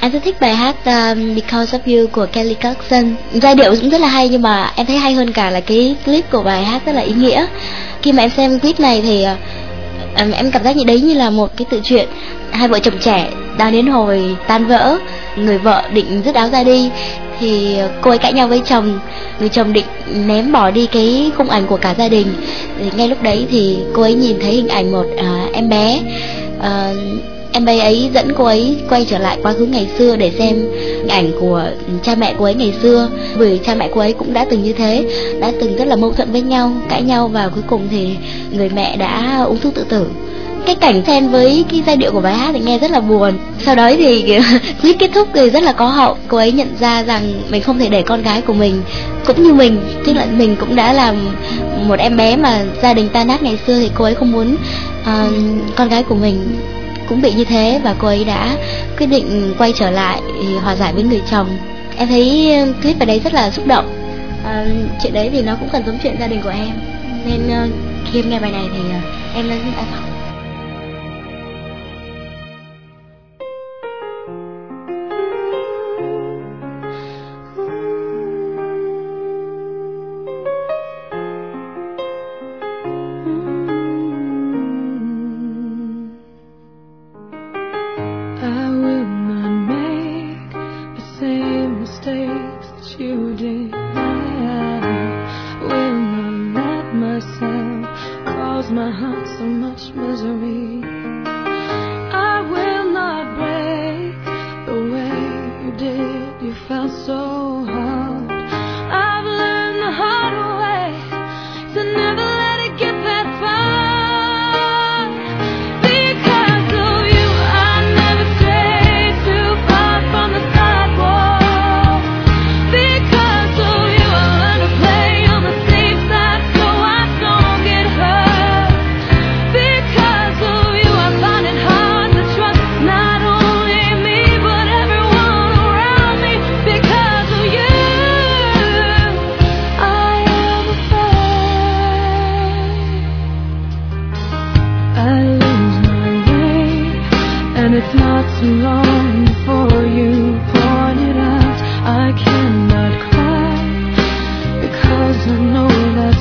Em rất thích bài hát Because of You của Kelly Clarkson. Giai điệu cũng rất là hay, nhưng mà em thấy hay hơn cả là cái clip của bài hát rất là ý nghĩa. Khi mà em xem clip này thì em cảm giác như đấy như là một cái tự truyện hai vợ chồng trẻ đang đến hồi tan vỡ. Người vợ định dứt áo ra đi thì cô ấy cãi nhau với chồng, người chồng định ném bỏ đi cái khung ảnh của cả gia đình. Thì ngay lúc đấy thì cô ấy nhìn thấy hình ảnh một em bé. Em bé ấy dẫn cô ấy quay trở lại quá khứ ngày xưa để xem hình ảnh của cha mẹ cô ấy ngày xưa. Vì cha mẹ cô ấy cũng đã từng như thế, đã từng rất là mâu thuẫn với nhau, cãi nhau, và cuối cùng thì người mẹ đã uống thuốc tự tử. Cái cảnh xen với cái giai điệu của bài hát thì nghe rất là buồn. Sau đó thì clip kết thúc thì rất là có hậu. Cô ấy nhận ra rằng mình không thể để con gái của mình cũng như mình, tức là mình cũng đã là một em bé mà gia đình tan nát ngày xưa, thì cô ấy không muốn con gái của mình cũng bị như thế, và cô ấy đã quyết định quay trở lại hòa giải với người chồng. Em thấy clip ở đấy rất là xúc động. Chuyện đấy thì nó cũng cần giống chuyện gia đình của em, nên khi em nghe bài này thì em đã khóc. My heart so much misery. I will not break the way you did. You felt so hard. I've learned the hard way to never let it get that far. Because of you, I never strayed too far from the sidewalk. Because of you, I learned to play on the safe side so I don't get hurt. It's not too long before you point it out. I cannot cry because I know that